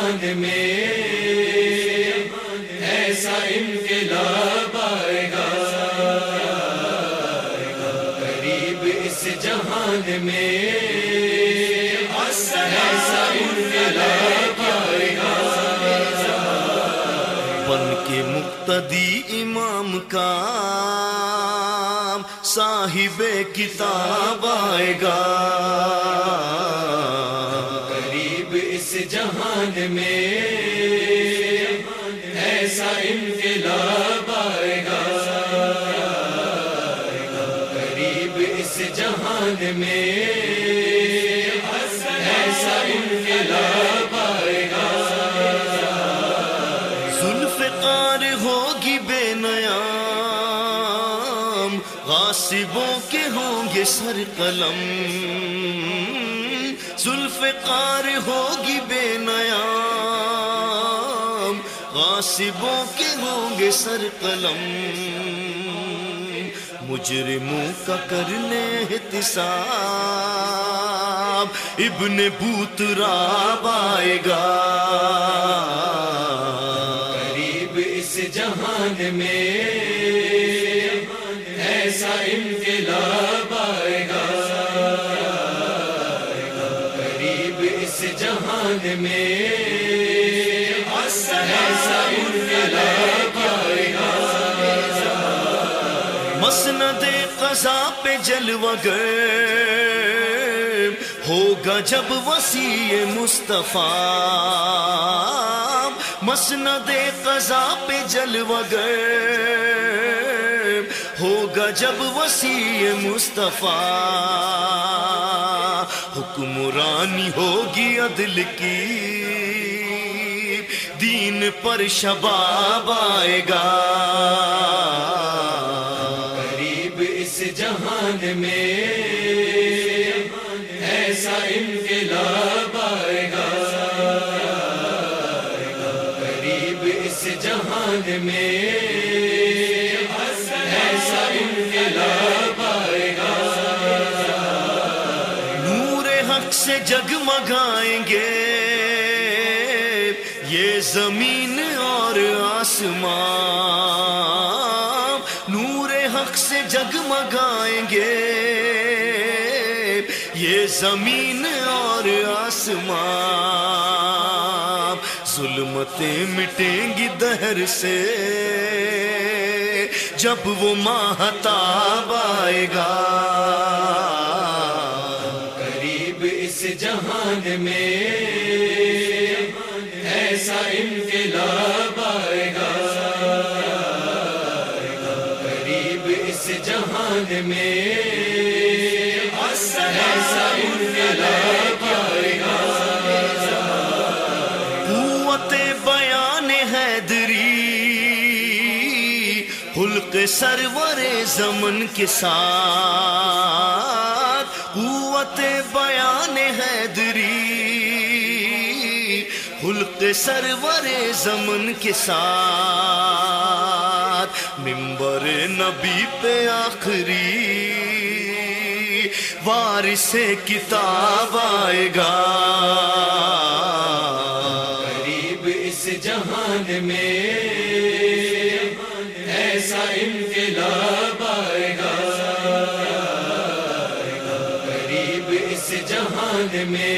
جہان میں ایسا انقلاب آئے گا، قریب اس جہان میں ایسا انقلاب آئے گا، بن کے مقتدی امام کا صاحب کتاب آئے گا، قریب اس جہان میں ایسا انقلاب آئے گا، قریب اس جہان میں ایسا انقلاب آئے گا، ذوالفقار ہوگی بے نیام، غاصبوں کے ہوں گے سر قلم، ذوالفقار ہوگی بے نیام، غاصبوں کے ہوں گے سر قلم، مجرموں کا کرنے احتساب ابن بوتراب آئے گا، قریب اس جہان میں ایسا انقلاب آئے گا، قریب اس جہان میں ایسا انقلاب آئے گا، مسند قضا پہ جلوہ گر ہوگا جب وصی مصطفیٰ، مسند قضا پہ جلوہ گر ہوگا جب وصی مصطفیٰ، حکمرانی ہوگی عدل کی، دین پر شباب آئے گا، قریب اس جہان میں ایسا انقلاب آئے گا، قریب اس جہان میں ایسا انقلاب آئے گا، نور حق سے جگمگائیں گے یہ زمین اور آسمان، نور حق سے جگمگائیں گے یہ زمین اور آسمان، ظلمتیں مٹیں گی دہر سے جب وہ ماہتاب آئے گا، قریب اس جہان میں ایسا انقلاب آئے گا، قریب اس جہان میں ایسا انقلاب آئے گا، قوت بیان حیدری خلق سرور زمن کے ساتھ، قوت بیان حیدری خلق سرور زمن کے ساتھ، منبر نبی پہ آخری وارث کتاب آئے گا، قریب اس جہان میں ایسا انقلاب آئے گا، قریب اس جہان میں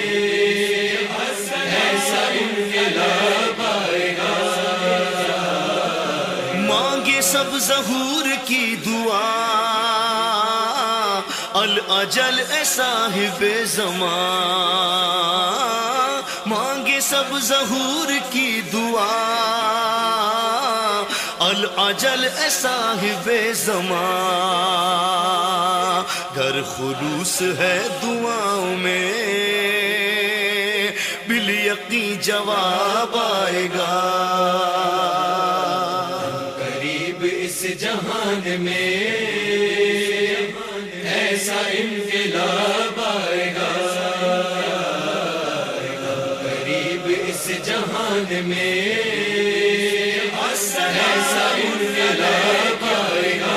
ایسا انقلاب آئے گا، مانگے سب ظہور کی دعا الاجل اے صاحب زمان، مانگے سب ظہور کی دعا الاجل اے صاحب زمان، گر خلوص ہے دعاؤں میں بالیقین جواب آئے گا، قریب اس جہان میں ایسا انقلاب آئے گا، قریب اس جہان میں ایسا انقلاب آئے گا،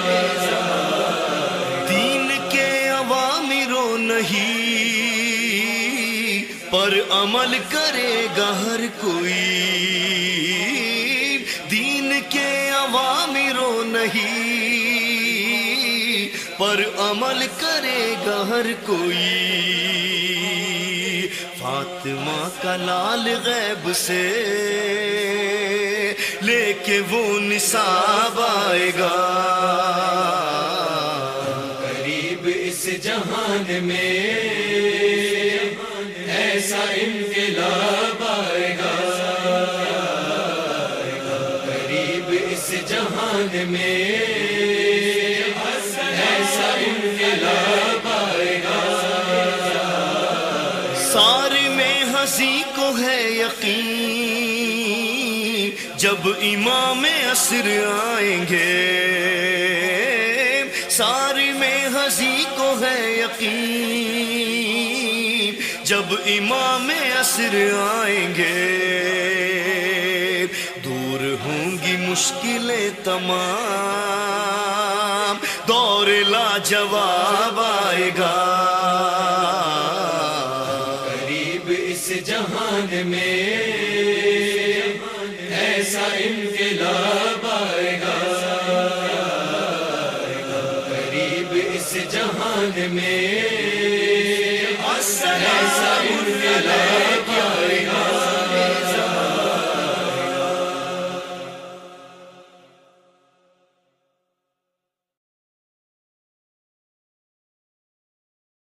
دین کے عوامر و نہیں پر عمل کرے گا کوئی دین کے عوامر و نہیں، پر عمل کرے گا ہر کوئی۔ فاطمہ کا لال غیب سے لے کے وہ نصاب آئے گا، قریب اس جہان میں ایسا انقلاب آئے گا، قریب اس جہان میں ایسا انقلاب آئے گا۔ سارے میں ہنسی کو ہے یقین جب امام عصر آئیں گے، سارے میں ہنسی کو ہے یقین جب امام عصر آئیں گے، دور ہوں گی مشکلیں تمام، دور لاجواب آئے گا، قریب اس جہان میں ایسا انقلاب آئے گا، قریب اس جہان میں ایسا انقلاب